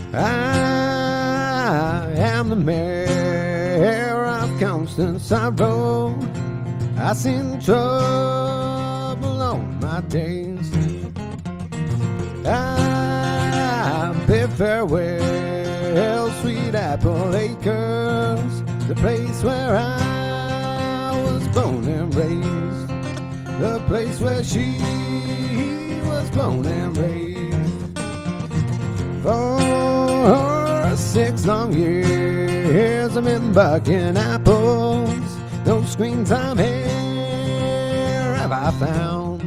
I am the mayor of constant sorrow. I seen trouble on my days. I bid farewell, sweet apple acres, the place where I was born and raised, the place where she was born and raised. For 6 long years I've been bucking apples, no screen time here have I found.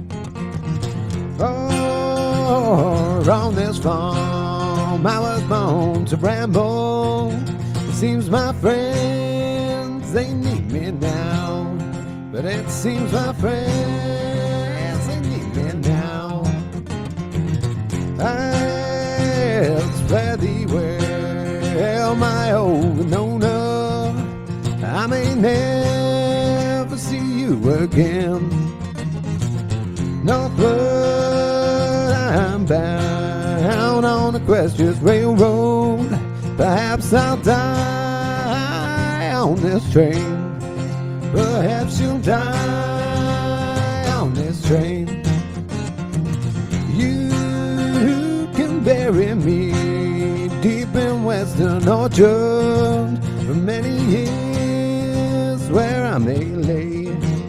For on this farm I was born to ramble. It seems my friends, they need me now, but it seems my friends, they need me now. I'll spread thee well, my old Winona. I may never see you again. Northward I'm bound on the Equestrian Railroad. Perhaps I'll die on this train. Perhaps you'll die on this train. You can bury me deep in Western Orchard for many years where I may lay.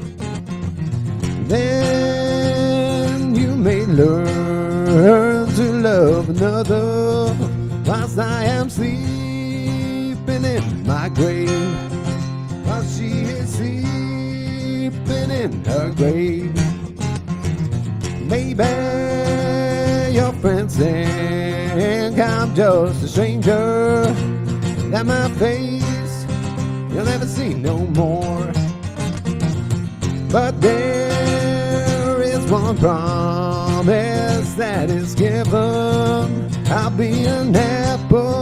Then you may learn to love another whilst I am sleeping in my grave, while she is sleeping in her grave. Maybe your friends think I'm just a stranger, that my face you'll never see no more. But there is one promise that is given: I'll be an apple